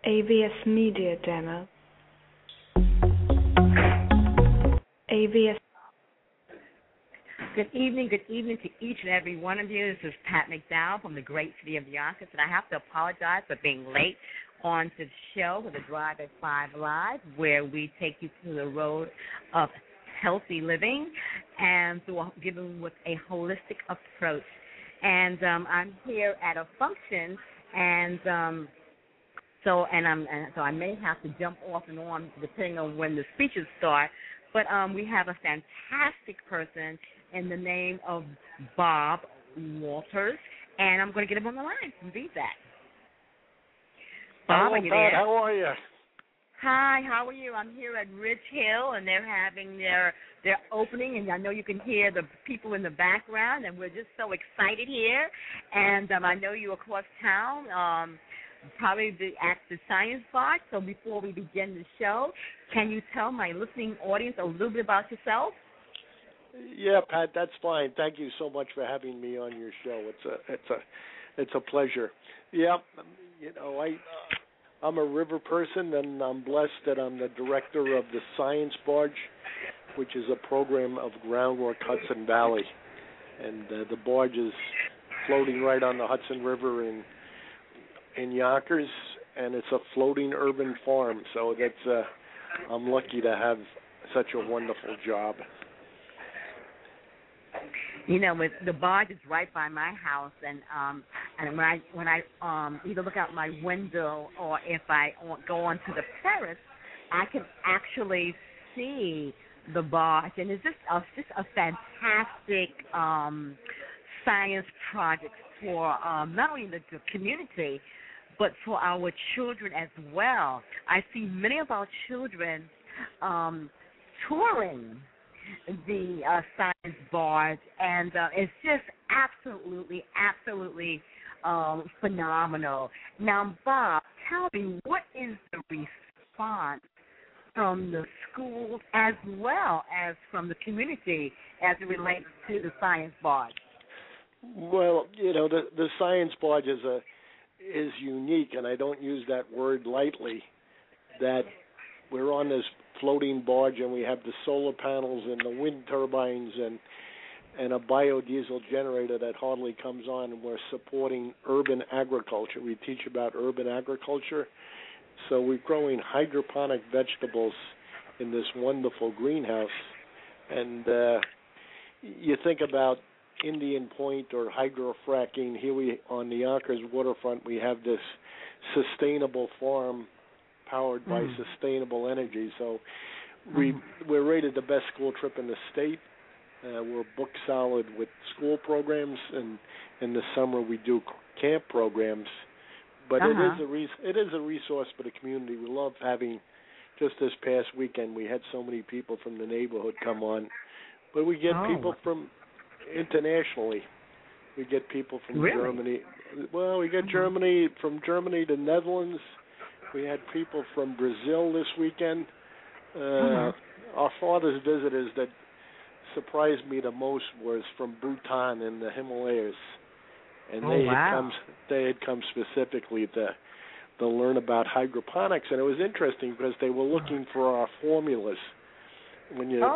AVS Media Demo. AVS. Good evening to each and every one of you. This is Pat McDowell from the great city of Yonkers, and I have to apologize for being late on to the show with the Drive at 5 Live, where we take you to the road of healthy living and through giving with a holistic approach. And I'm here at a function, and so I may have to jump off and on depending on when the speeches start. But we have a fantastic person in the name of Bob Walters, and I'm going to get him on the line from VSAC. Bob, are you there? How are you? Hi, how are you? I'm here at Ridge Hill, and they're having their opening, and I know you can hear the people in the background, and we're just so excited here. And I know you're across town, probably at the Science Bar. So before we begin the show, can you tell my listening audience a little bit about yourself? Yeah, Pat, that's fine. Thank you so much for having me on your show. It's a pleasure. Yeah, I'm a river person, and I'm blessed that I'm the director of the Science Barge, which is a program of groundwork Hudson Valley, and the barge is floating right on the Hudson River in Yonkers, and it's a floating urban farm. So that's I'm lucky to have such a wonderful job. You know, with the barge is right by my house, and when I either look out my window or if I go onto the terrace, I can actually see the barge, and it's just a fantastic science project for not only the community, but for our children as well. I see many of our children touring the Science Barge, and it's just absolutely phenomenal. Now, Bob, tell me, what is the response from the schools as well as from the community as it relates to the Science Barge? Well, the Science Barge is unique, and I don't use that word lightly, that we're on this floating barge and we have the solar panels and the wind turbines and a biodiesel generator that hardly comes on, and we're supporting urban agriculture. We teach about urban agriculture. So we're growing hydroponic vegetables in this wonderful greenhouse. And you think about Indian Point or hydrofracking. Here on the Yonkers waterfront, we have this sustainable farm powered by sustainable energy. So we're rated the best school trip in the state. We're booked solid with school programs, and in the summer we do camp programs. But it is a resource for the community. We love having, just this past weekend, we had so many people from the neighborhood come on. But we get people from internationally. We get people from Germany. Well, we get from Germany to Netherlands. We had people from Brazil this weekend. Our farthest visitors that surprised me the most was from Bhutan in the Himalayas, and they had come specifically to learn about hydroponics, and it was interesting because they were looking for our formulas. When you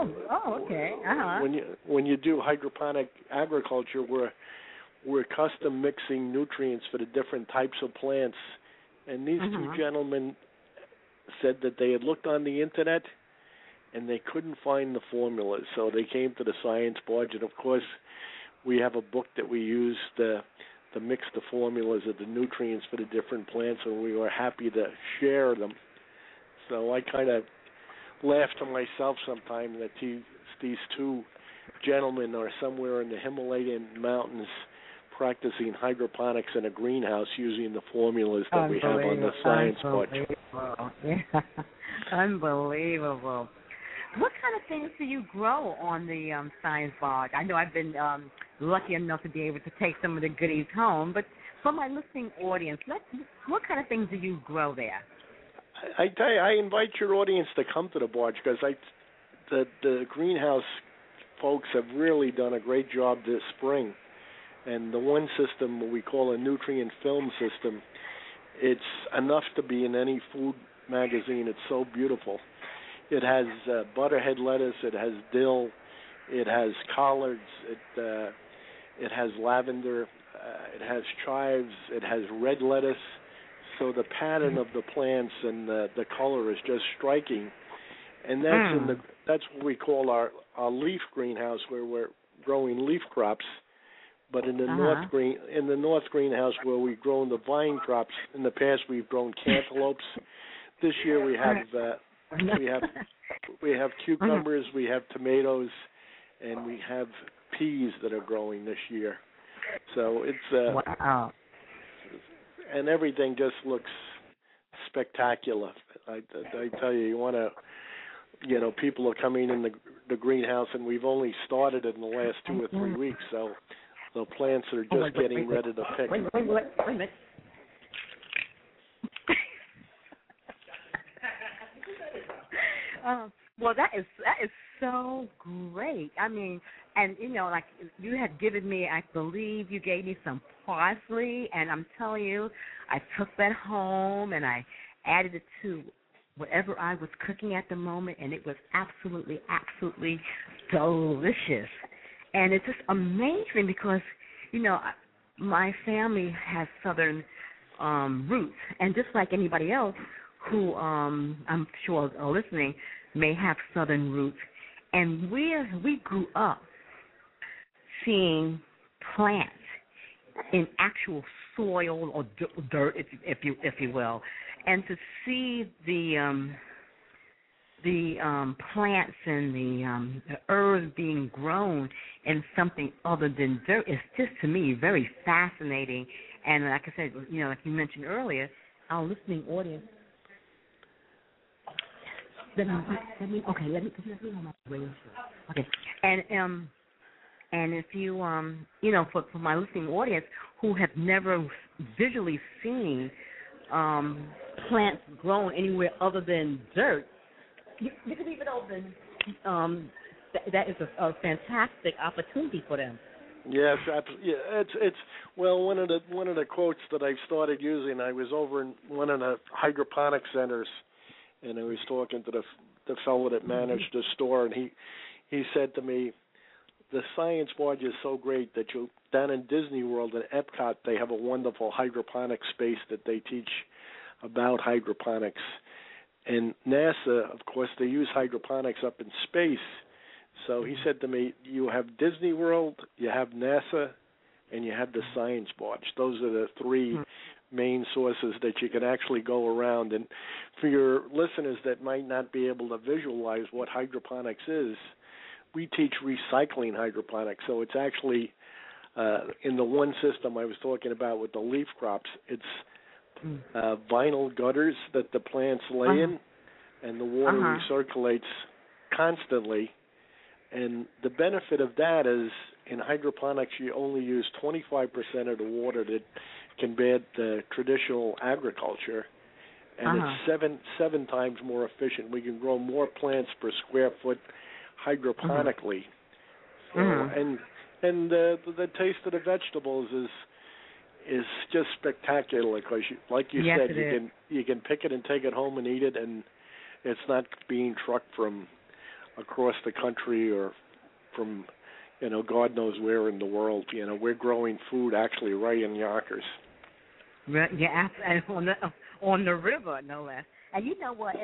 when you do hydroponic agriculture, we're custom mixing nutrients for the different types of plants. And these two gentlemen said that they had looked on the internet and they couldn't find the formulas, so they came to the Science Barge. And of course, we have a book that we use to mix the formulas of the nutrients for the different plants, and we were happy to share them. So I kind of laugh to myself sometimes that these two gentlemen are somewhere in the Himalayan mountains practicing hydroponics in a greenhouse using the formulas that we have on the Science Barge. Yeah. Unbelievable. What kind of things do you grow on the Science Barge? I know I've been lucky enough to be able to take some of the goodies home, but for my listening audience, what kind of things do you grow there? I tell you, I invite your audience to come to the barge because the greenhouse folks have really done a great job this spring. And the one system, what we call a nutrient film system, It's enough to be in any food magazine. It's so beautiful. It has butterhead lettuce. It has dill. It has collards. It has lavender. It has chives. It has red lettuce. So the pattern of the plants and the color is just striking. And that's what we call our leaf greenhouse, where we're growing leaf crops. But in the north greenhouse, where we've grown the vine crops, in the past we've grown cantaloupes. This year we have cucumbers, we have tomatoes, and we have peas that are growing this year. So it's wow. And everything just looks spectacular. I tell you, people are coming in the greenhouse, and we've only started it in the last 2 or 3 weeks, so the plants are just getting ready to pick. Wait a minute. Well, that is so great. I mean, and like you had given me, I believe you gave me some parsley, and I'm telling you, I took that home and I added it to whatever I was cooking at the moment, and it was absolutely, absolutely delicious. And it's just amazing because, my family has Southern roots, and just like anybody else who I'm sure are listening may have Southern roots, and we grew up seeing plants in actual soil or dirt, if you will, and to see the plants and the herbs being grown in something other than dirt is just, to me, very fascinating. And like I said, like you mentioned earlier, our listening audience. Let me know my radio show. Okay, and if you for my listening audience who have never visually seen plants grown anywhere other than dirt, you can leave it open. That is a fantastic opportunity for them. Yes, absolutely. Yeah, it's one of the quotes that I've started using. I was over in one of the hydroponic centers, and I was talking to the fellow that managed the store, and he said to me, the science barge is so great that down in Disney World in Epcot, they have a wonderful hydroponic space that they teach about hydroponics. And NASA, of course, they use hydroponics up in space. So he said to me, you have Disney World, you have NASA, and you have the science barge. Those are the three main sources that you can actually go around. And for your listeners that might not be able to visualize what hydroponics is, we teach recycling hydroponics. So it's actually in the one system I was talking about with the leaf crops, it's vinyl gutters that the plants lay in, and the water recirculates constantly. And the benefit of that is in hydroponics you only use 25% of the water that can be at traditional agriculture, and it's seven times more efficient. We can grow more plants per square foot hydroponically. So, and the taste of the vegetables is just spectacular because, like you said, you can pick it and take it home and eat it, and it's not being trucked from across the country or from God knows where in the world. We're growing food actually right in Yonkers. Yeah, on the river, no less. And you know what?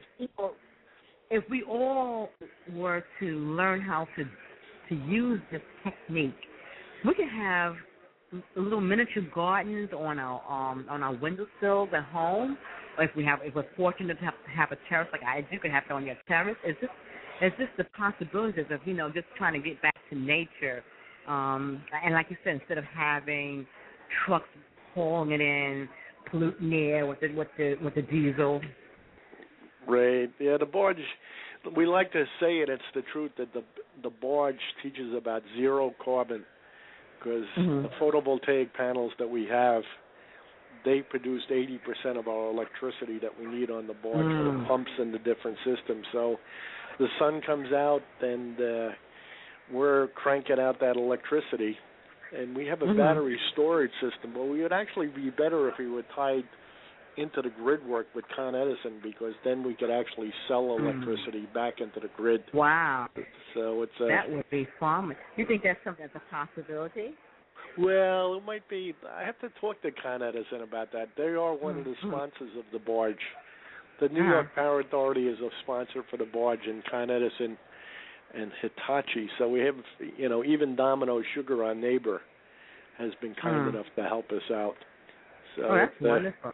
If we all were to learn how to use this technique, we could have little miniature gardens on our windowsills at home. Or if we're fortunate to have a terrace like I do, could have it on your terrace. It's just the possibilities of just trying to get back to nature. And like you said, instead of having trucks hauling it in, polluting the air with the diesel. Right. Yeah, the barge. We like to say it. It's the truth that the barge teaches about zero carbon, because the photovoltaic panels that we have, they produce 80% of our electricity that we need on the barge for the pumps and the different systems. So the sun comes out, and we're cranking out that electricity. And we have a battery storage system, but we would actually be better if we were tied into the grid work with Con Edison, because then we could actually sell electricity back into the grid. Wow. So it's that would be fun. You think that's something that's a possibility? Well, it might be. I have to talk to Con Edison about that. They are one of the sponsors of the barge. The New York Power Authority is a sponsor for the barge, and Con Edison and Hitachi. So we have, even Domino Sugar, our neighbor, has been kind enough to help us out. So that's wonderful.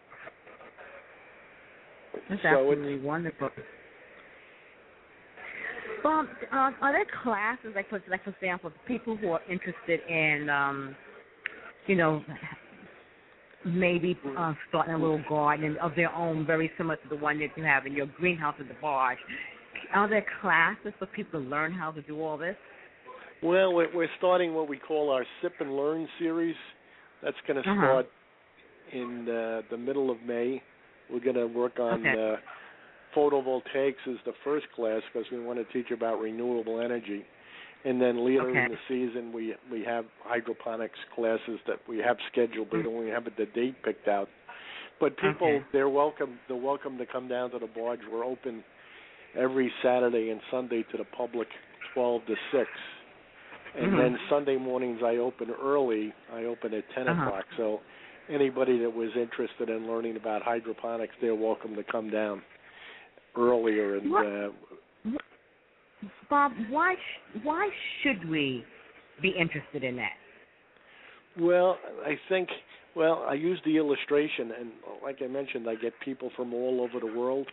That's absolutely wonderful. Well, are there classes, like for example, people who are interested in, maybe starting a little garden of their own, very similar to the one that you have in your greenhouse at the barge? Are there classes for people to learn how to do all this? Well, we're starting what we call our Sip and Learn series. That's going to start in the middle of May. We're going to work on photovoltaics as the first class, because we want to teach about renewable energy. And then later in the season, we have hydroponics classes that we have scheduled, but we don't have the date picked out. But people, they're welcome to come down to the barge. We're open every Saturday and Sunday to the public, 12 to 6. And then Sunday mornings I open early. I open at 10 o'clock. So anybody that was interested in learning about hydroponics, they're welcome to come down earlier. And Bob, why should we be interested in that? Well, I think, I use the illustration, and like I mentioned, I get people from all over the world.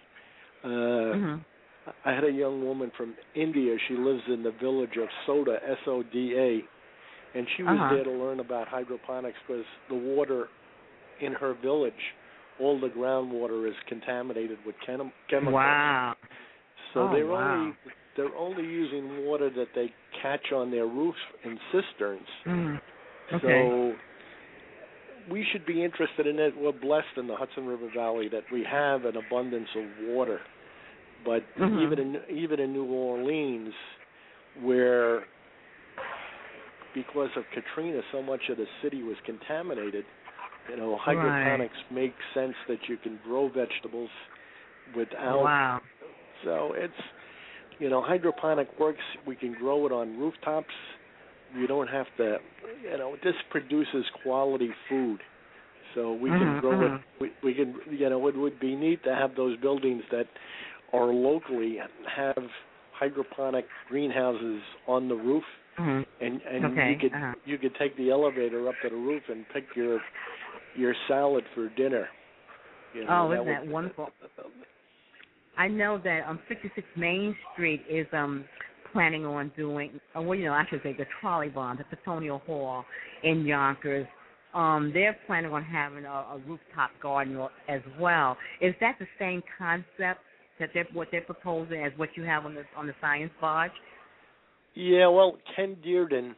I had a young woman from India. She lives in the village of Soda, S-O-D-A, and she was there to learn about hydroponics, because the water in her village, all the groundwater is contaminated with chemicals. Wow. So they're only using water that they catch on their roofs in cisterns. So we should be interested in it. We're blessed in the Hudson River Valley that we have an abundance of water. But even in New Orleans, where because of Katrina, so much of the city was contaminated, hydroponics makes sense that you can grow vegetables without. Wow. So it's, hydroponic works. We can grow it on rooftops. You don't have to, this produces quality food. So we can grow it. We can, it would be neat to have those buildings that are locally have hydroponic greenhouses on the roof, and you could take the elevator up to the roof and pick your salad for dinner. Isn't that wonderful? I know that 56 Main Street is planning on doing, I should say the Trolley Barn, the Patonio Hall in Yonkers. They're planning on having a rooftop garden as well. Is that the same concept that what they're proposing as what you have on the Science Barge? Yeah, well, Ken Dearden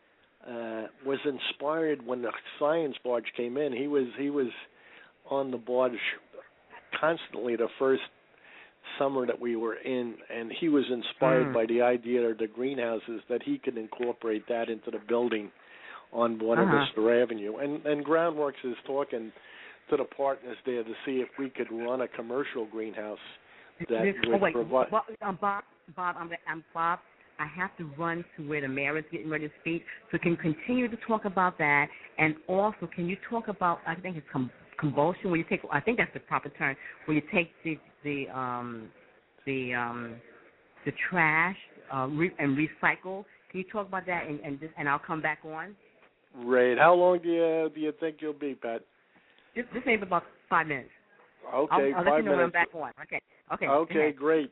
was inspired when the Science Barge came in. He was on the barge constantly the first summer that we were in, and he was inspired by the idea of the greenhouses, that he could incorporate that into the building on Buenaventura Avenue. And Groundworks is talking to the partners there to see if we could run a commercial greenhouse that would provide. Bob, Bob. I have to run to where the mayor is getting ready to speak. So can you continue to talk about that? And also, can you talk about, I think it's combustion, where you take, I think that's the proper term, where you take the trash and recycle. Can you talk about that? And I'll come back on. Right. How long do you think you'll be, Pat? This maybe about 5 minutes. Okay, I'll 5 let you know minutes. when I'm back on. Okay. Okay, great.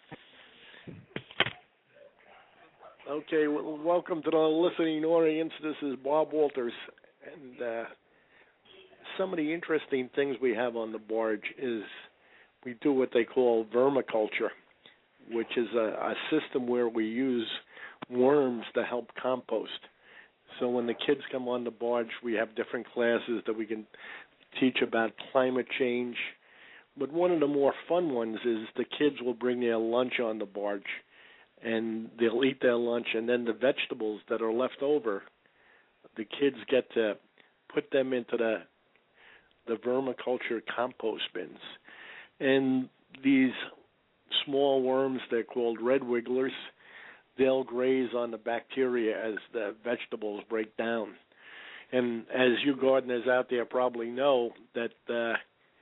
Okay, well, welcome to the listening audience. This is Bob Walters, and some of the interesting things we have on the barge is we do what they call vermiculture, which is a system where we use worms to help compost. So when the kids come on the barge, we have different classes that we can teach about climate change. But one of the more fun ones is the kids will bring their lunch on the barge, and they'll eat their lunch, and then the vegetables that are left over, the kids get to put them into the vermiculture compost bins. And these small worms, they're called red wigglers, they'll graze on the bacteria as the vegetables break down. And as you gardeners out there probably know, that the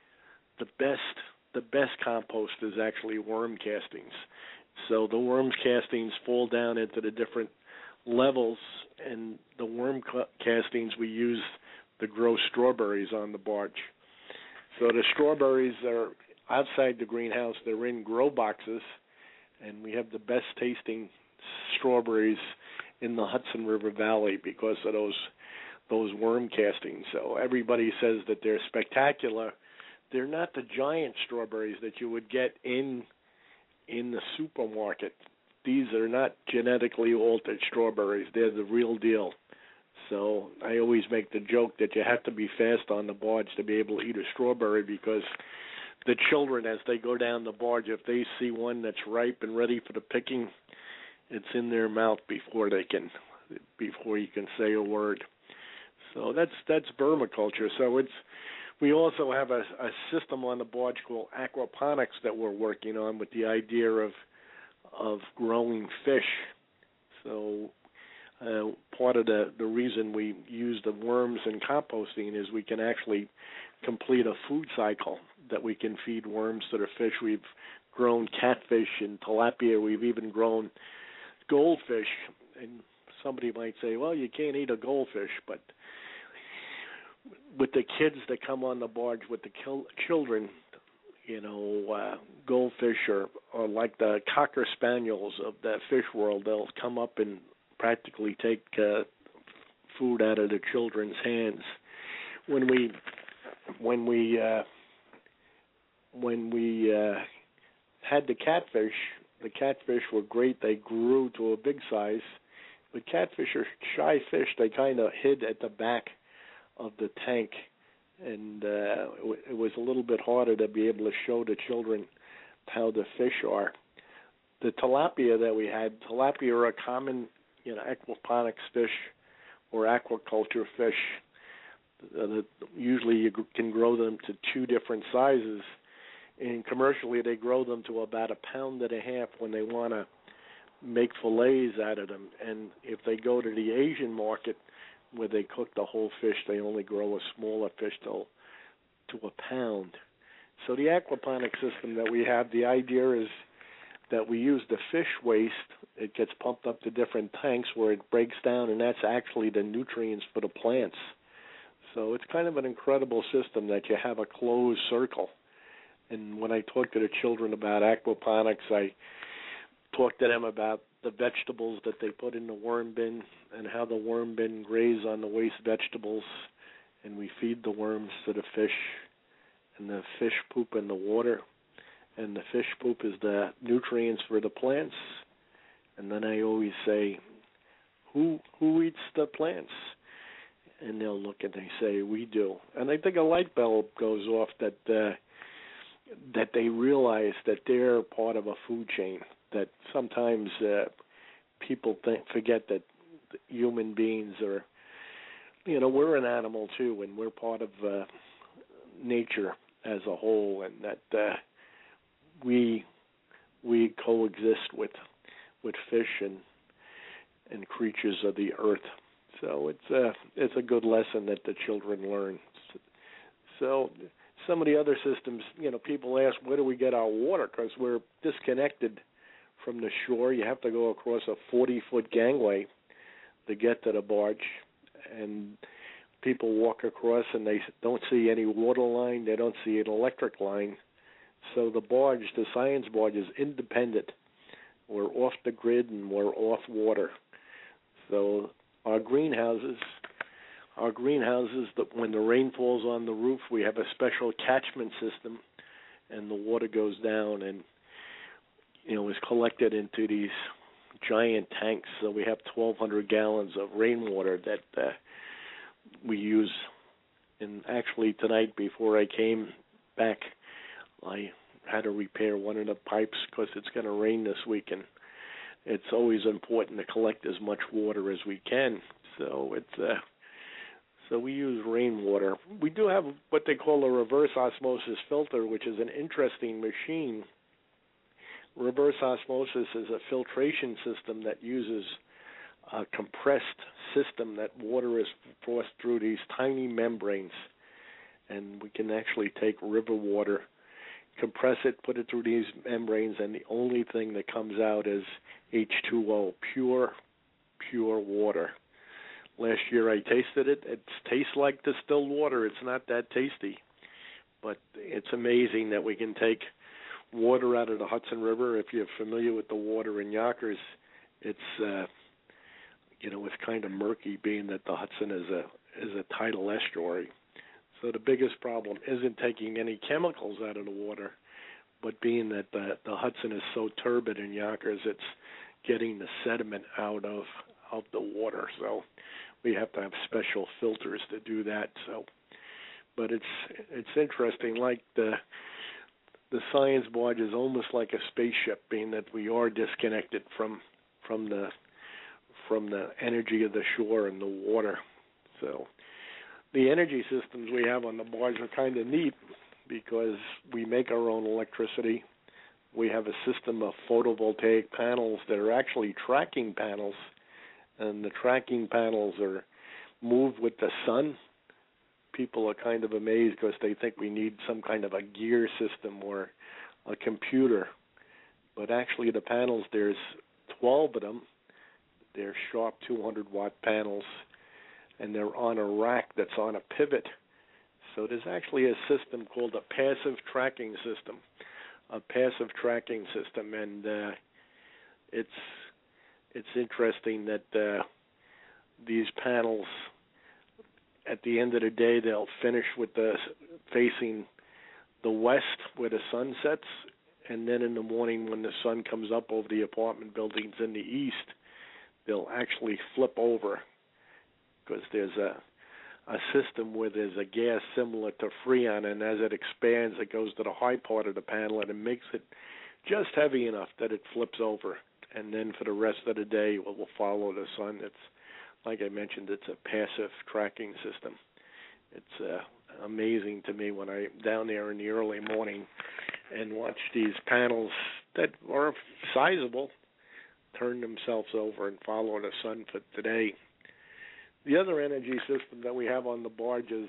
best compost is actually worm castings. So the worm castings fall down into the different levels, and the worm castings we use to grow strawberries on the barge. So the strawberries are outside the greenhouse. They're in grow boxes, and we have the best tasting strawberries in the Hudson River Valley because of those worm castings. So everybody says that they're spectacular. They're not the giant strawberries that you would get in the supermarket. These are not genetically altered strawberries. They're the real deal. So I always make the joke that you have to be fast on the barge to be able to eat a strawberry, because the children, as they go down the barge, if they see one that's ripe and ready for the picking, it's in their mouth before you can say a word. So that's vermiculture. So we also have a system on the barge called aquaponics that we're working on with the idea of growing fish. So part of the reason we use the worms in composting is we can actually complete a food cycle that we can feed worms to the fish. We've grown catfish and tilapia. We've even grown goldfish. And somebody might say, well, you can't eat a goldfish, but with the kids that come on the barge with the children, goldfish are like the cocker spaniels of that fish world. They'll come up and practically take food out of the children's hands. When we had the catfish were great. They grew to a big size. But catfish are shy fish. They kind of hid at the back of the tank, and it was a little bit harder to be able to show the children how the fish are. The tilapia that we had, tilapia are a common, aquaponics fish or aquaculture fish. Usually you can grow them to two different sizes, and commercially they grow them to about 1.5 pounds when they want to make fillets out of them. And if they go to the Asian market where they cook the whole fish, they only grow a smaller fish to 1 pound. So the aquaponics system that we have, the idea is that we use the fish waste. It gets pumped up to different tanks where it breaks down, and that's actually the nutrients for the plants. So it's kind of an incredible system that you have a closed circle. And when I talk to the children about aquaponics, I talk to them about the vegetables that they put in the worm bin and how the worm bin graze on the waste vegetables, and we feed the worms to the fish, and the fish poop in the water, and the fish poop is the nutrients for the plants. And then I always say, who eats the plants? And they'll look and they say, we do. And I think a light bulb goes off that they realize that they're part of a food chain, that sometimes people forget that human beings are, we're an animal too, and we're part of nature as a whole, and that we coexist with fish and creatures of the earth. So it's a good lesson that the children learn. So some of the other systems, people ask, where do we get our water? Because we're disconnected from the shore. You have to go across a 40-foot gangway to get to the barge, and people walk across and they don't see any water line. They don't see an electric line. So the science barge is independent. We're off the grid and we're off water. So our greenhouses, that when the rain falls on the roof, we have a special catchment system, and the water goes down and is collected into these giant tanks. So we have 1,200 gallons of rainwater that we use. And actually tonight, before I came back, I had to repair one of the pipes because it's going to rain this week, and it's always important to collect as much water as we can. So So we use rainwater. We do have what they call a reverse osmosis filter, which is an interesting machine. Reverse osmosis is a filtration system that uses a compressed system that water is forced through these tiny membranes. And we can actually take river water, compress it, put it through these membranes, and the only thing that comes out is H2O, pure water. Last year I tasted it. It tastes like distilled water. It's not that tasty. But it's amazing that we can take water out of the Hudson River. If you're familiar with the water in Yonkers, it's it's kind of murky, being that the Hudson is a tidal estuary. So the biggest problem isn't taking any chemicals out of the water, but being that the Hudson is so turbid in Yonkers, it's getting the sediment out of the water. So we have to have special filters to do that. So, but it's interesting. Like the science barge is almost like a spaceship, being that we are disconnected from the energy of the shore and the water. So the energy systems we have on the barge are kind of neat because we make our own electricity. We have a system of photovoltaic panels that are actually tracking panels, and the tracking panels are moved with the sun. People are kind of amazed because they think we need some kind of a gear system or a computer. But actually the panels, there's 12 of them. They're sharp 200-watt panels, and they're on a rack that's on a pivot. So there's actually a system called a passive tracking system. And it's interesting that these panels, at the end of the day, they'll finish with facing the west where the sun sets, and then in the morning when the sun comes up over the apartment buildings in the east, they'll actually flip over, because there's a system where there's a gas similar to Freon, and as it expands, it goes to the high part of the panel, and it makes it just heavy enough that it flips over. And then for the rest of the day, it will follow the sun. It's, like I mentioned, it's a passive tracking system. It's amazing to me when I'm down there in the early morning and watch these panels that are sizable turn themselves over and follow the sun for today. The other energy system that we have on the barge is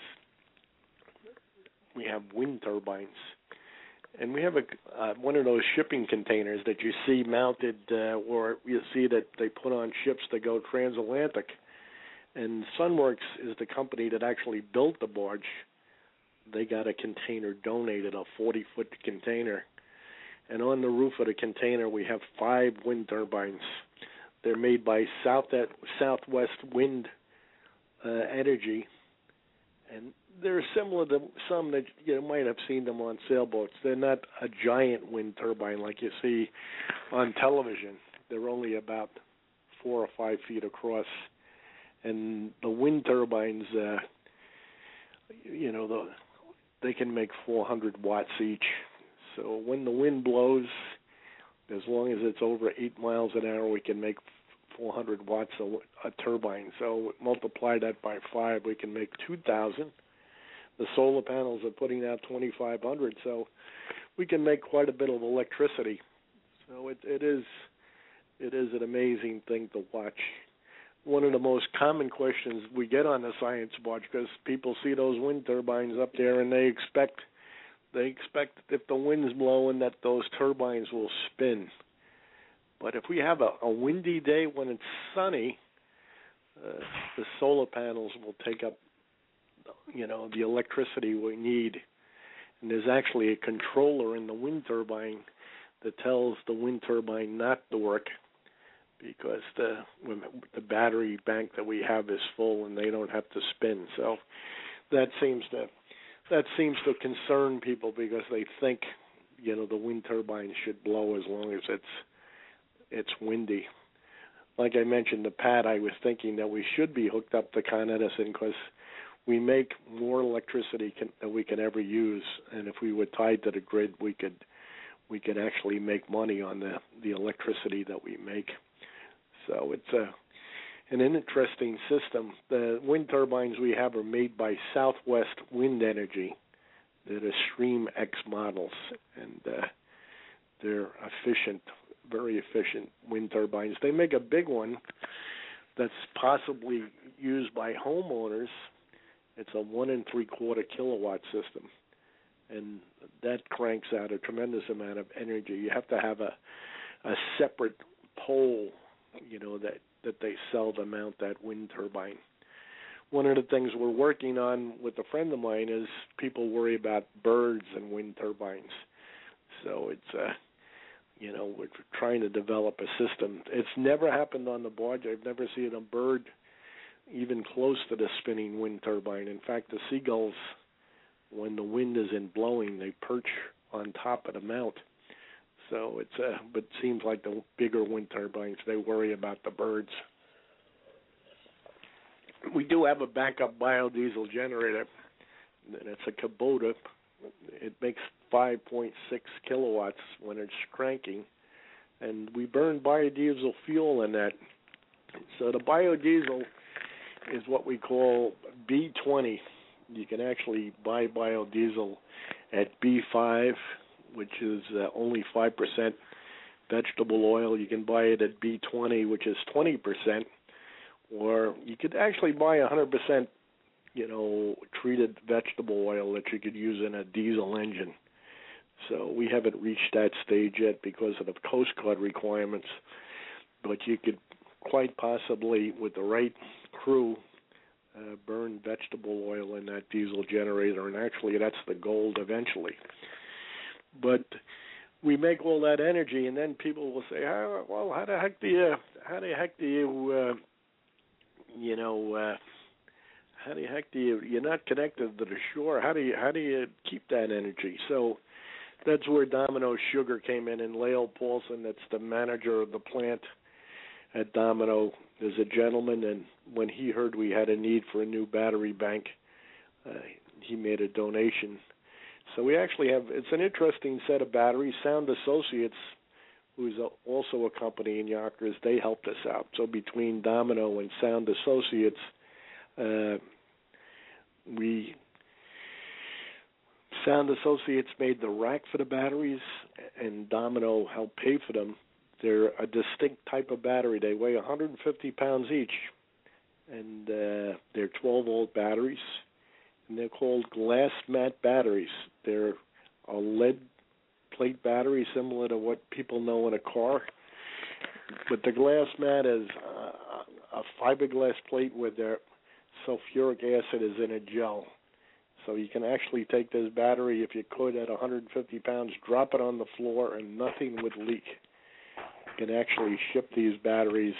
we have wind turbines. And we have one of those shipping containers that you see mounted, or you see that they put on ships that go transatlantic. And Sunworks is the company that actually built the barge. They got a container donated, a 40-foot container. And on the roof of the container, we have 5 wind turbines. They're made by Southwest Wind Energy, and they're similar to some that you might have seen them on sailboats. They're not a giant wind turbine like you see on television. They're only about 4 or 5 feet across. And the wind turbines, they can make 400 watts each. So when the wind blows, as long as it's over 8 miles an hour, we can make 400 watts a turbine. So multiply that by 5, we can make 2,000. The solar panels are putting out 2,500, so we can make quite a bit of electricity. So it is an amazing thing to watch. One of the most common questions we get on the science barge, because people see those wind turbines up there and they expect if the wind's blowing that those turbines will spin. But if we have a windy day when it's sunny, the solar panels will take up, the electricity we need. And there's actually a controller in the wind turbine that tells the wind turbine not to work because the battery bank that we have is full and they don't have to spin. So that seems to concern people because they think, the wind turbine should blow as long as it's windy. Like I mentioned to Pat, I was thinking that we should be hooked up to Con Edison because we make more electricity than we can ever use, and if we were tied to the grid, we could actually make money on the electricity that we make. So an interesting system. The wind turbines we have are made by Southwest Wind Energy. They're the Stream X models, and they're efficient, very efficient wind turbines. They make a big one that's possibly used by homeowners. It's a 1 3/4 kilowatt system, and that cranks out a tremendous amount of energy. You have to have a separate pole, that they sell to mount that wind turbine. One of the things we're working on with a friend of mine is people worry about birds and wind turbines. So it's, we're trying to develop a system. It's never happened on the barge. I've never seen a bird even close to the spinning wind turbine. In fact, the seagulls, when the wind isn't blowing, they perch on top of the mount. So but it seems like the bigger wind turbines, they worry about the birds. We do have a backup biodiesel generator, and it's a Kubota. It makes 5.6 kilowatts when it's cranking, and we burn biodiesel fuel in that. So the biodiesel is what we call B20. You can actually buy biodiesel at B5, which is only 5% vegetable oil. You can buy it at B20, which is 20%, or you could actually buy 100%, treated vegetable oil that you could use in a diesel engine. So we haven't reached that stage yet because of the Coast Guard requirements, but you could quite possibly, with the right crew, burn vegetable oil in that diesel generator, and actually that's the goal eventually. But we make all that energy, and then people will say, how the heck do you you're not connected to the shore? How do you keep that energy? So that's where Domino Sugar came in, and Lael Paulson, that's the manager of the plant at Domino, is a gentleman, and when he heard we had a need for a new battery bank, he made a donation. So we actually have, it's an interesting set of batteries. Sound Associates, who's also a company in Yonkers, they helped us out. So between Domino and Sound Associates, Sound Associates made the rack for the batteries, and Domino helped pay for them. They're a distinct type of battery. They weigh 150 pounds each, and they're 12-volt batteries, and they're called glass mat batteries. They're a lead plate battery similar to what people know in a car, but the glass mat is a fiberglass plate where their sulfuric acid is in a gel. So you can actually take this battery, if you could, at 150 pounds, drop it on the floor, and nothing would leak. You can actually ship these batteries.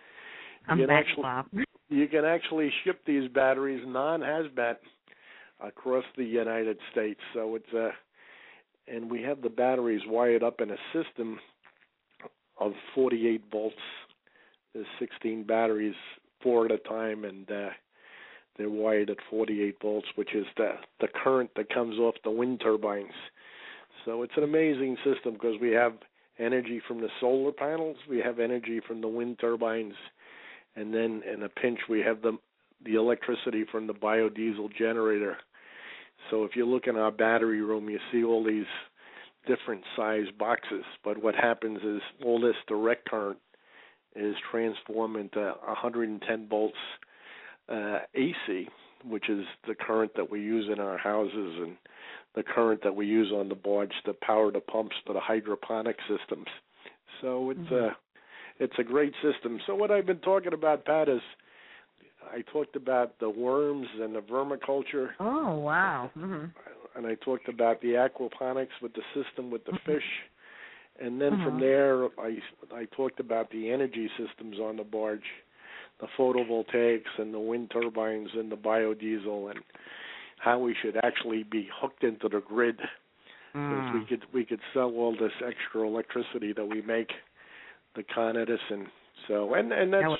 You can actually ship these batteries non-hazmat across the United States. So it's and we have the batteries wired up in a system of 48 volts. There's 16 batteries, 4 at a time, and they're wired at 48 volts, which is the current that comes off the wind turbines. So it's an amazing system because we have energy from the solar panels, we have energy from the wind turbines, and then in a pinch we have the electricity from the biodiesel generator. So if you look in our battery room, you see all these different size boxes, but what happens is all this direct current is transformed into 110 volts AC, which is the current that we use in our houses and the current that we use on the barge to power the pumps for the hydroponic systems. So it's a great system. So what I've been talking about, Pat, is I talked about the worms and the vermiculture. Oh, wow. And I talked about the aquaponics with the system with the fish. And then from there, I talked about the energy systems on the barge, the photovoltaics and the wind turbines and the biodiesel, and how we should actually be hooked into the grid. Because we could sell all this extra electricity that we make, the Con Edison. So and that's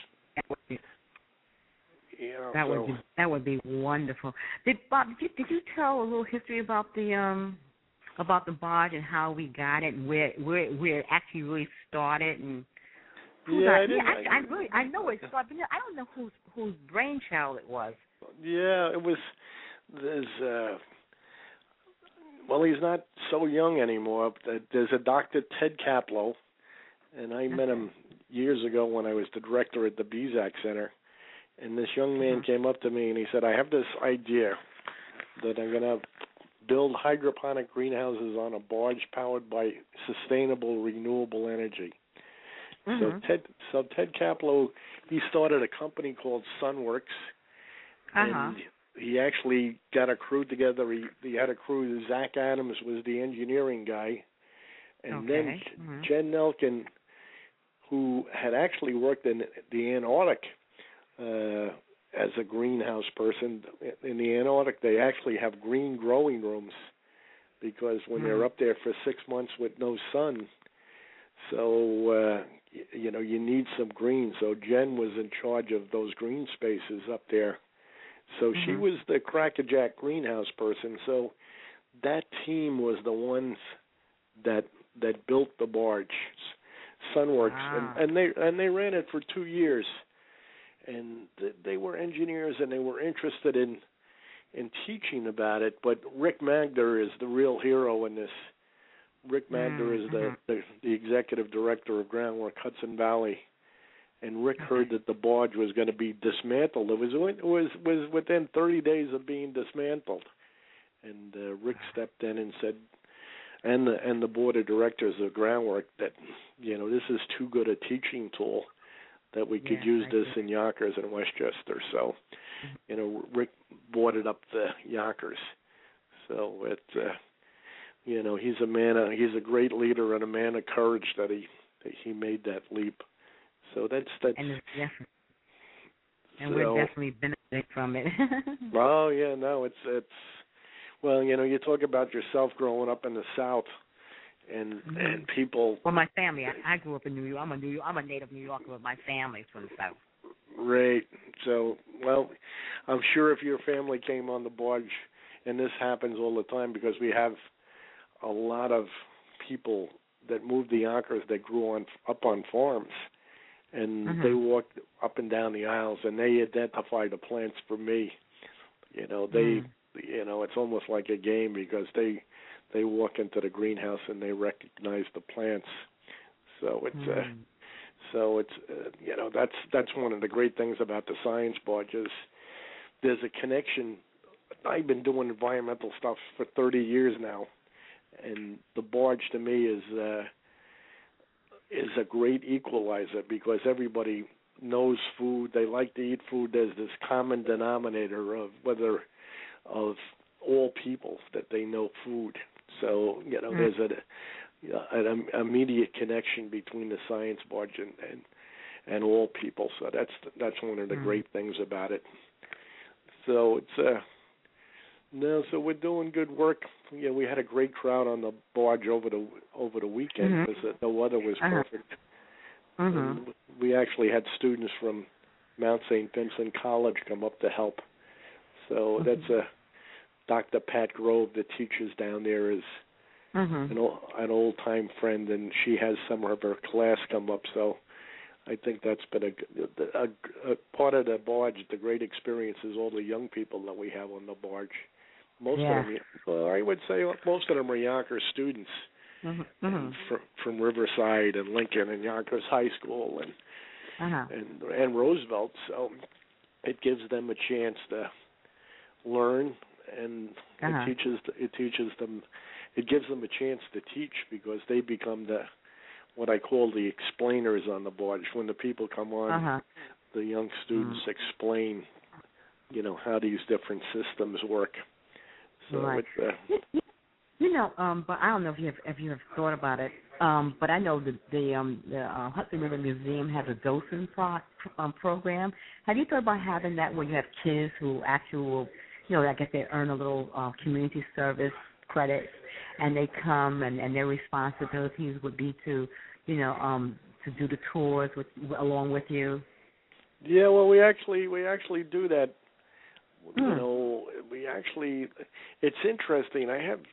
that would be wonderful. Bob, did you tell a little history about the barge and how we got it and where it actually really started? And I know it. So I don't know whose brainchild it was. Yeah, it was. There's well, he's not so young anymore. There's a Dr. Ted Kaplow, and I met him years ago when I was the director at the BZAC Center. And this young man came up to me and he said, "I have this idea that I'm going to build hydroponic greenhouses on a barge powered by sustainable, renewable energy." So Ted Kaplow, he started a company called Sunworks, and he actually got a crew together. He had a crew. Zach Adams was the engineering guy, and then Jen Nelkin, who had actually worked in the Antarctic as a greenhouse person. In the Antarctic, they actually have green growing rooms because when they're up there for 6 months with no sun, so you need some green. So Jen was in charge of those green spaces up there. So she was the crackerjack greenhouse person. So that team was the ones that built the barge, Sunworks, and they ran it for 2 years. And they were engineers and they were interested in teaching about it. But Rick Magder is the real hero in this. Rick Magder is the executive director of Groundwork Hudson Valley. And Rick heard that the barge was going to be dismantled. It was within 30 days of being dismantled, and Rick stepped in and said, and the board of directors of Groundwork, that this is too good a teaching tool, that we could use this in Yonkers and Westchester. So, Rick boarded up the Yonkers. So he's a man. He's a great leader and a man of courage that he made that leap. So that's and we're definitely benefiting from it. Oh yeah, no, it's well, you talk about yourself growing up in the South, and people. Well, my family. I grew up in New York. I'm a native New Yorker, but my family's from the South. Right. So, well, I'm sure if your family came on the barge, and this happens all the time because we have a lot of people that moved the Yonkers that grew up on farms. And they walked up and down the aisles, and they identify the plants for me. It's almost like a game because they walk into the greenhouse and they recognize the plants. So that's one of the great things about the science barge is there's a connection. I've been doing environmental stuff for 30 years now, and the barge to me is a great equalizer because everybody knows food. They like to eat food. There's this common denominator of all people that they know food. So, there's an immediate connection between the science barge and all people. So that's one of the great things about it. So so we're doing good work. We had a great crowd on the barge over the weekend because the weather was perfect. We actually had students from Mount St. Vincent College come up to help. So that's Dr. Pat Grove that teaches down there is an old-time friend, and she has some of her class come up. So I think that's been a part of the barge. The great experience is all the young people that we have on the barge. Most of them, I would say most of them are Yonkers students from Riverside and Lincoln and Yonkers High School and Roosevelt. So it gives them a chance to learn, and it teaches them. It gives them a chance to teach because they become what I call the explainers on the barge. When the people come on, the young students explain, how these different systems work. So but I don't know if you have thought about it. But I know the Hudson River Museum has a docent program. Have you thought about having that where you have kids who actually will, I guess they earn a little community service credit, and they come and their responsibilities would be to do the tours along with you? Yeah, well, we actually do that. It's interesting. I have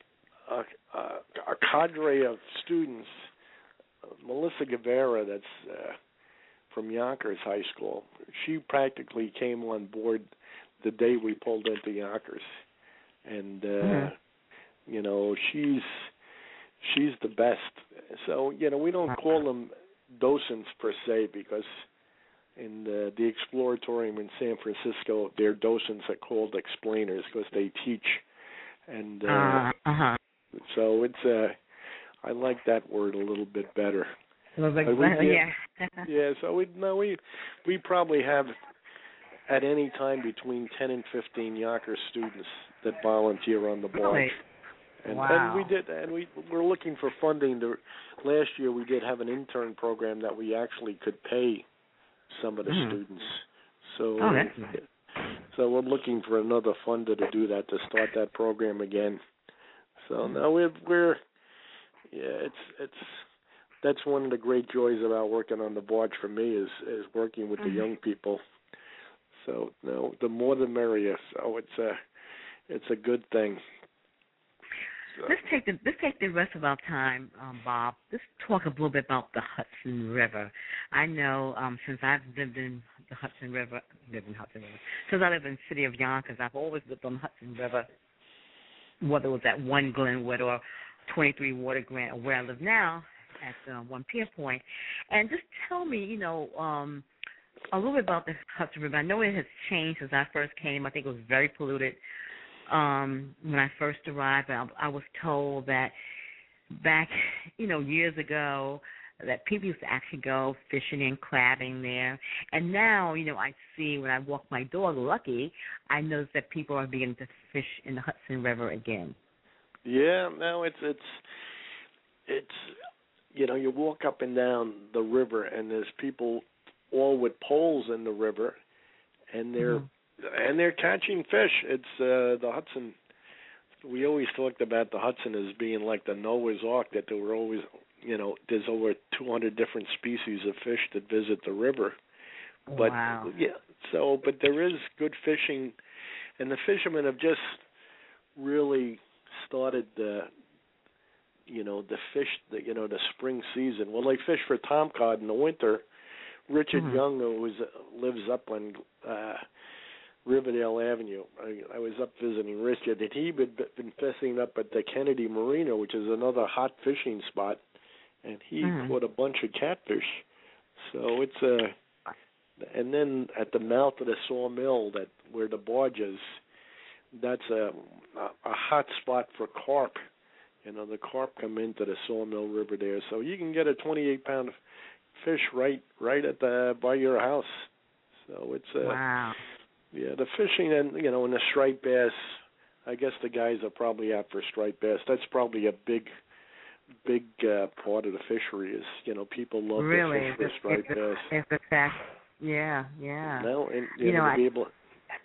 a cadre of students, Melissa Guevara, that's from Yonkers High School. She practically came on board the day we pulled into Yonkers, and you know, she's the best. So, you know, we don't call them docents per se, because in the Exploratorium in San Francisco, their docents are called explainers because they teach, and so it's I like that word a little bit better. Yeah. So we probably have at any time between 10 and 15 Yonkers students that volunteer on the barge. And we're looking for funding. Last year we did have an intern program that we actually could pay some of the students. So that's nice. So we're looking for another funder to do that, to start that program again. So now we're that's one of the great joys about working on the barge for me is working with the young people. So the more the merrier. So it's a good thing. So. Let's take the rest of our time, Bob. Let's talk a little bit about the Hudson River. I know since I've lived in the Hudson River, since I live in the city of Yonkers, I've always lived on the Hudson River, whether it was at 1 Glenwood or 23 Water Grant, or where I live now at 1 Pier Point. And just tell me, you know, a little bit about the Hudson River. I know it has changed since I first came. I think it was very polluted. When I first arrived, I was told that back, you know, years ago, that people used to actually go fishing and crabbing there. And now, you know, I see when I walk my dog, Lucky, I notice that people are beginning to fish in the Hudson River again. Yeah, no, it's you know, you walk up and down the river and there's people all with poles in the river, and they're catching fish. It's the Hudson. We always talked about the Hudson as being like the Noah's Ark, that there were always, you know, there's over 200 different species of fish that visit the river. But wow. Yeah, so but there is good fishing, and the fishermen have just really started the spring season. Well, they fish for tomcod in the winter. Richard Young, who lives up on Riverdale Avenue. I was up visiting Richard, and he'd been fishing up at the Kennedy Marina, which is another hot fishing spot, and he caught a bunch of catfish. So it's and then at the mouth of the Sawmill, where the barge is, that's a hot spot for carp. You know, the carp come into the Sawmill River there, so you can get a 28-pound fish right at by your house. So it's wow. Yeah, the fishing and and the striped bass. I guess the guys are probably out for striped bass. That's probably a big part of the fishery. Is people love to fish for striped bass. It's a fact. Yeah. No, and to be able.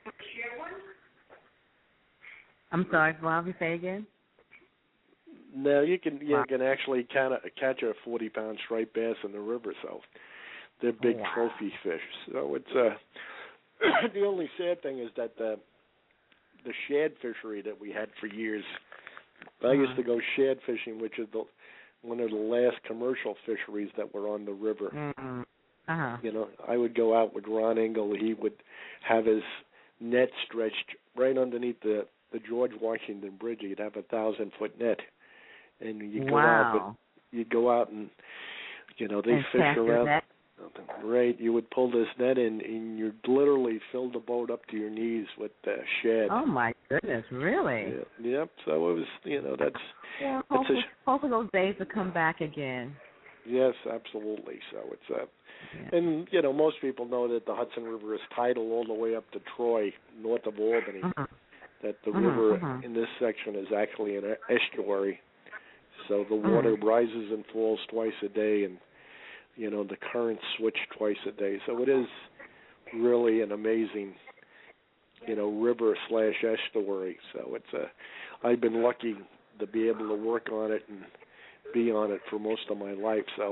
I'm sorry, Bob. You say again? No, you can actually catch a 40-pound striped bass in the river. So they're big trophy fish. So it's the only sad thing is that the shad fishery that we had for years. I used to go shad fishing, which is one of the last commercial fisheries that were on the river. I would go out with Ron Engel. He would have his net stretched right underneath the George Washington Bridge. He'd have a 1,000-foot net, and you'd go out and they fish around. Right, you would pull this net in, and you'd literally fill the boat up to your knees with shad. Oh my goodness, really? Yeah, yep. So it was, that's. Yeah, hopefully those days will come back again. Yes, absolutely. So it's and most people know that the Hudson River is tidal all the way up to Troy, north of Albany. That the river in this section is actually an estuary, so the water rises and falls twice a day, and the currents switch twice a day. So it is really an amazing, river / estuary. So it's I've been lucky to be able to work on it and be on it for most of my life. So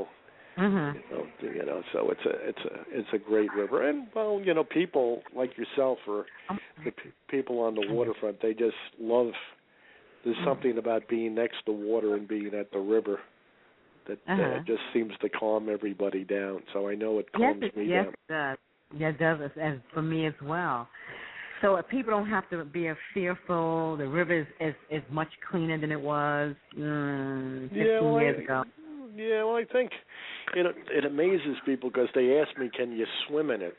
so it's a great river, and people like yourself or the people on the waterfront, they just love. There's something about being next to water and being at the river that just seems to calm everybody down. So I know it calms me down. Yes, it does. Yeah, it does, as for me as well. So people don't have to be fearful. The river is much cleaner than it was 15 years ago. Yeah, well, I think it amazes people because they ask me, can you swim in it?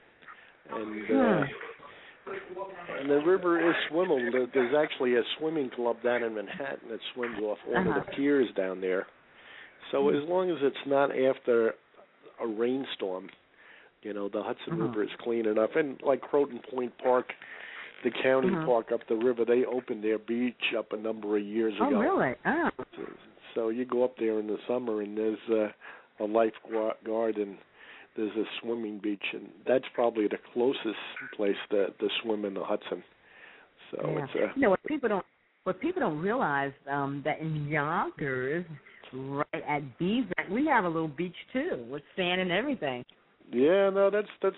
And the river is swimmable. There's actually a swimming club down in Manhattan that swims off one of the piers down there. So as long as it's not after a rainstorm, the Hudson River is clean enough. And like Croton Point Park, the county park up the river, they opened their beach up a number of years ago. Oh, really? Oh. So you go up there in the summer, and there's a lifeguard, and there's a swimming beach, and that's probably the closest place to swim in the Hudson. So it's what people don't realize that in Yonkers, right at Bezac, we have a little beach too with sand and everything. Yeah, no, that's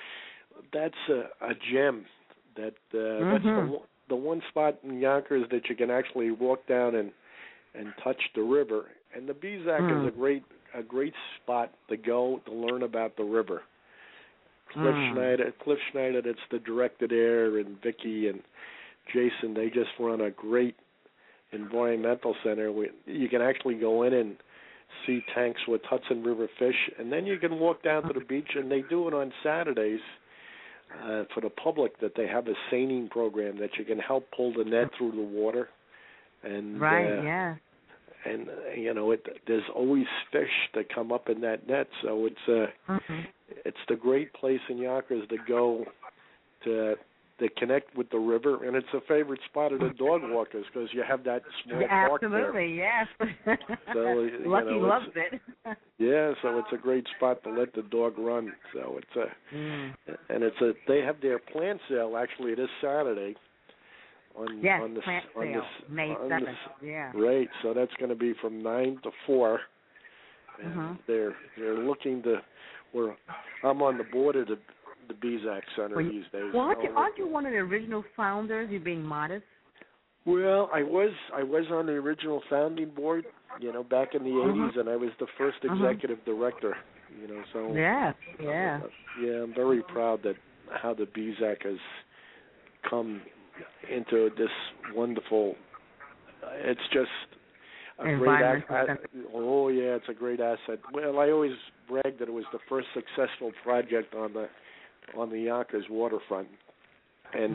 a gem. That's the one spot in Yonkers that you can actually walk down and touch the river. And the Bezac is a great spot to go to learn about the river. Cliff Schneider, that's the director there, and Vicky and Jason, they just run a great environmental center. You can actually go in and see tanks with Hudson River fish, and then you can walk down to the beach, and they do it on Saturdays for the public, that they have a seining program that you can help pull the net through the water. And and there's always fish that come up in that net, so it's the great place in Yonkers to go to connect with the river, and it's a favorite spot of the dog walkers because you have that small park there. Absolutely, yes. So Lucky loves it. Yeah, so it's a great spot to let the dog run. So it's they have their plant sale actually this Saturday. Plant sale, May 7th. Yeah. Right, so that's going to be from 9 to 4. And they're looking to. I'm on the board of the Bezac Center these days. Well, aren't you one of the original founders? You're being modest. Well, I was on the original founding board, back in the 80s, and I was the first executive director. So yeah. I'm very proud that how the Bezac has come into this wonderful. It's just a great asset. Oh yeah, it's a great asset. Well, I always brag that it was the first successful project on the Yonkers waterfront, and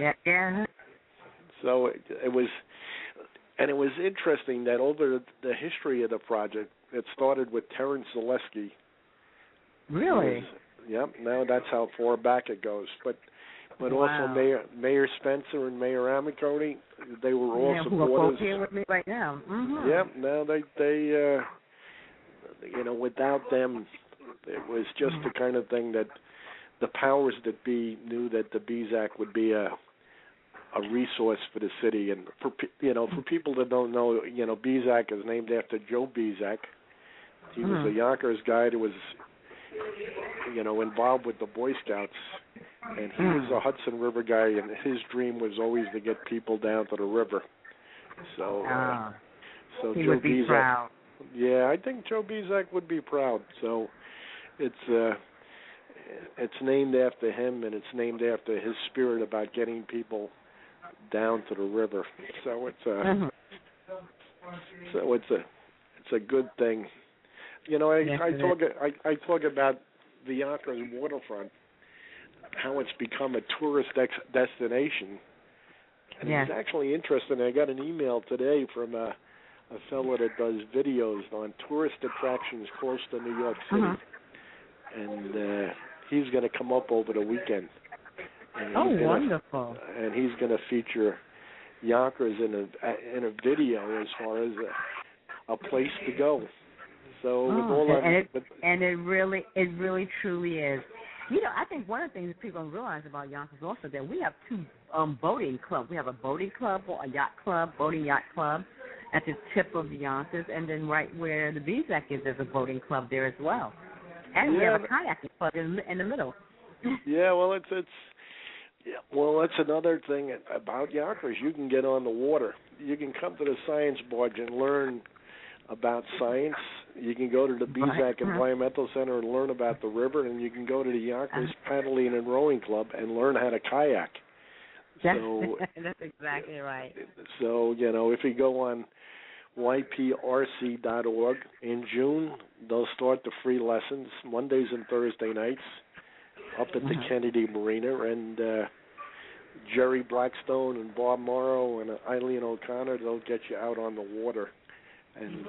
so it was, and it was interesting that over the history of the project, it started with Terrence Zaleski. Really? Yep. Now that's how far back it goes, but also Mayor Spencer and Mayor Amiconi, they were all supporters. Who are both here with me right now. Yep. Now they without them, it was just the kind of thing that the powers that be knew that the Bezac would be a resource for the city, and for people that don't know, Bezac is named after Joe Bezac. He was a Yonkers guy that was involved with the Boy Scouts, and he was a Hudson River guy, and his dream was always to get people down to the river. So he Joe would be Bezac, proud. Yeah, I think Joe Bezac would be proud. So it's named after him, and it's named after his spirit about getting people down to the river. So it's a good thing. I talk about the Yonkers waterfront, how it's become a tourist destination. And it's actually interesting. I got an email today from a fellow that does videos on tourist attractions close to New York City, and he's going to come up over the weekend. And wonderful! And he's going to feature Yonkers in a video as far as a place to go. So it really truly is. I think one of the things people don't realize about Yonkers also that we have two boating clubs. We have a boating club or a yacht club, boating yacht club, at the tip of Yonkers, and then right where the Bezac is, there's a boating club there as well, and we have a kayaking club in the middle. Yeah, well, that's another thing about Yonkers. You can get on the water. You can come to the science barge and learn about science You can go to the Bezak Environmental Center and learn about the river, and you can go to the Yonkers Paddling and Rowing Club and learn how to kayak. So that's exactly right. So, if you go on yprc.org in June, they'll start the free lessons Mondays and Thursday nights up at the Kennedy Marina, and Jerry Blackstone and Bob Morrow and Eileen O'Connor, they'll get you out on the water. And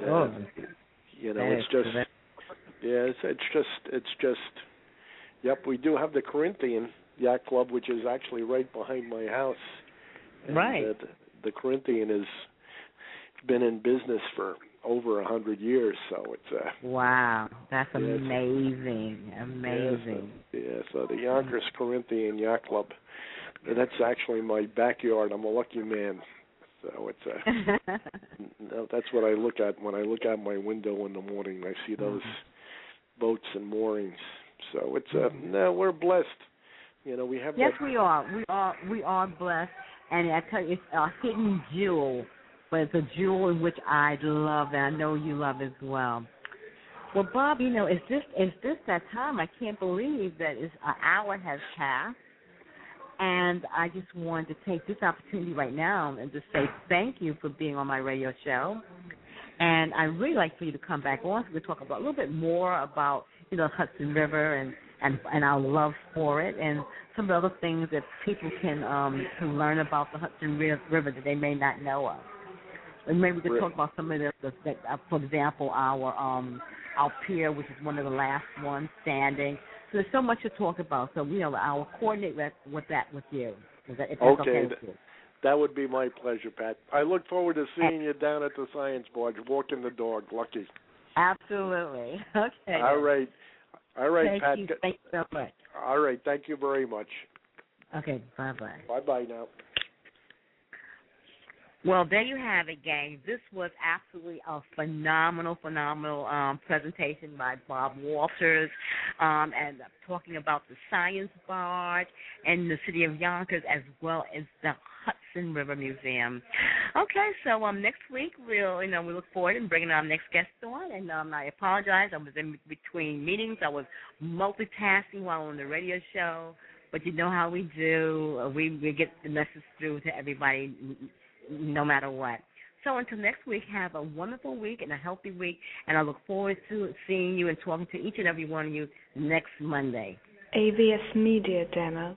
it's just yep, we do have the Corinthian Yacht Club, which is actually right behind my house. And, right. The Corinthian has been in business for over 100 years, so it's wow, that's amazing. So the Yonkers Corinthian Yacht Club, that's actually my backyard. I'm a lucky man. So it's that's what I look at when I look out my window in the morning. I see those boats and moorings. So it's no, we're blessed. We have. Yes, we are. We are blessed, and I tell you, it's a hidden jewel, but it's a jewel in which I love, and I know you love as well. Well, Bob, is this that time? I can't believe that an hour has passed. And I just wanted to take this opportunity right now and just say thank you for being on my radio show. And I'd really like for you to come back on so we can talk about a little bit more about, the Hudson River and our love for it and some of the other things that people can learn about the Hudson River that they may not know of. And maybe we could talk about some of the for example, our pier, which is one of the last ones standing. So there's so much to talk about. So, I'll coordinate with you. If that's okay with you. That would be my pleasure, Pat. I look forward to seeing you down at the Science Barge, walking the dog. Lucky. Absolutely. Okay. All right. Thank Pat. You. Thank you so much. All right. Thank you very much. Okay. Bye-bye. Bye-bye now. Well, there you have it, gang. This was absolutely a phenomenal presentation by Bob Walters, and talking about the Science Barge and the city of Yonkers, as well as the Hudson River Museum. Okay, so next week we look forward to bringing our next guest on, and I apologize. I was in between meetings. I was multitasking while on the radio show, but you know how we do. We get the message through to everybody, no matter what. So until next week, have a wonderful week and a healthy week, and I look forward to seeing you and talking to each and every one of you next Monday. AVS Media Demo.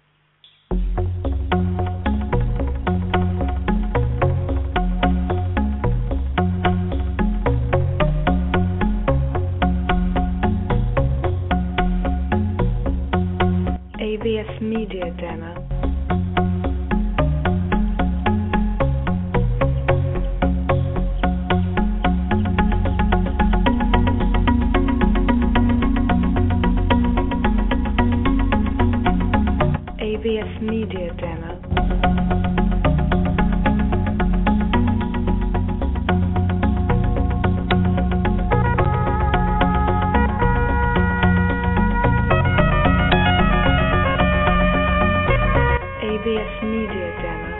AVS Media Demo. AVS Media Demo. AVS Media Demo.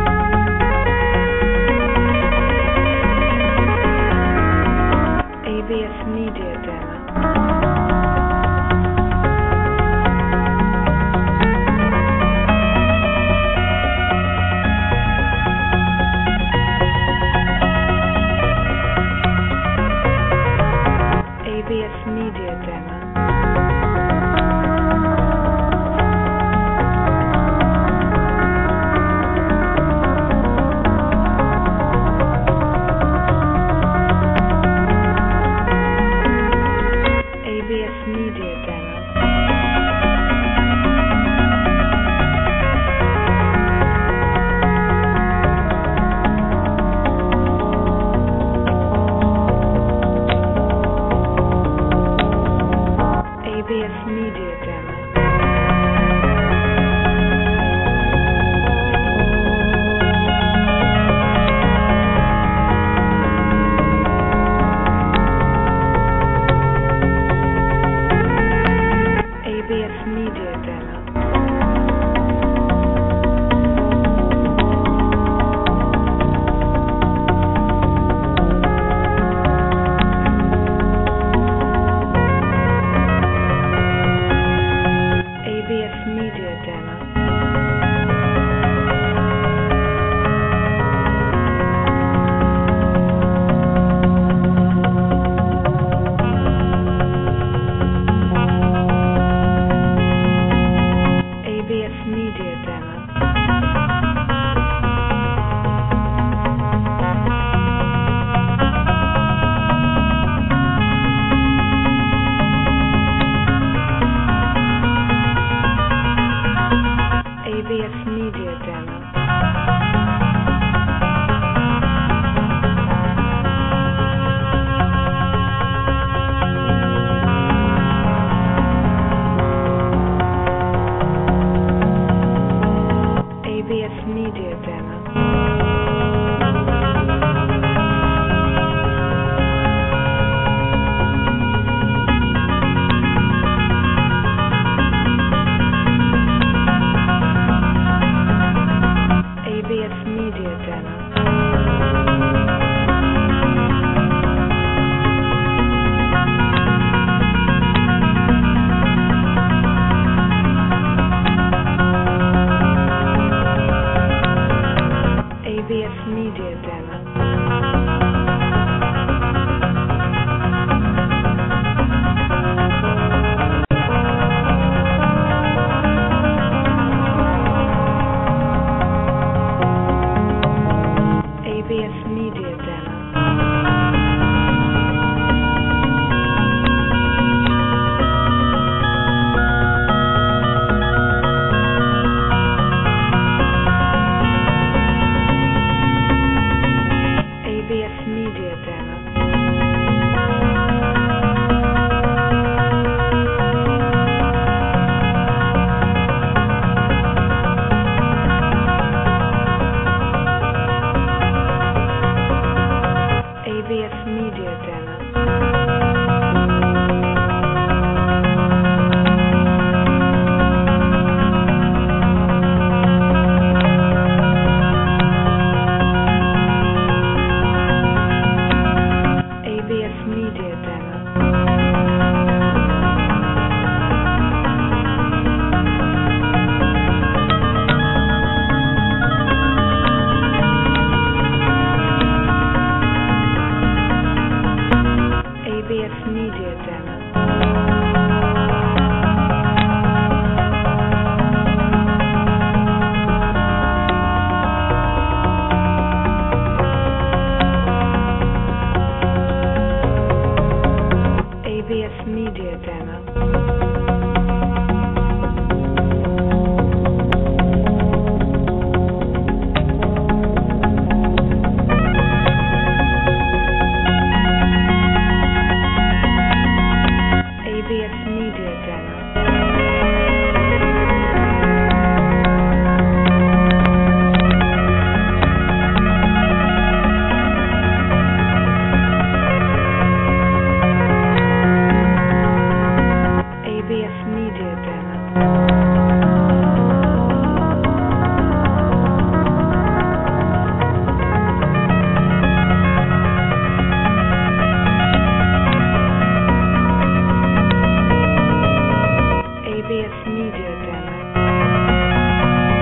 AVS Media Demo. ABS Media Demo. ABS Media Demo. ABS Media Demo. ABS Media Demo. ABS Media Demo. ABS Media Demo. ABS Media Demo. ABS Media Demo. ABS Media Demo. ABS Media Demo. ABS Media Demo. ABS Media Demo. ABS Media Demo.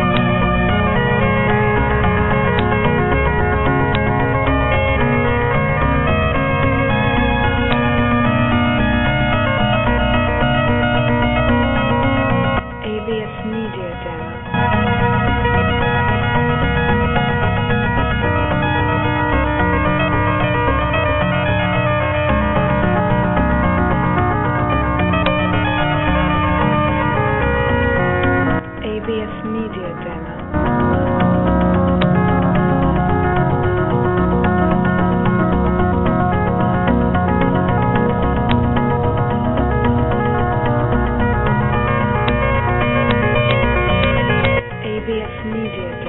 ABS Media Demo. ABS Media Demo. ABS Media Demo.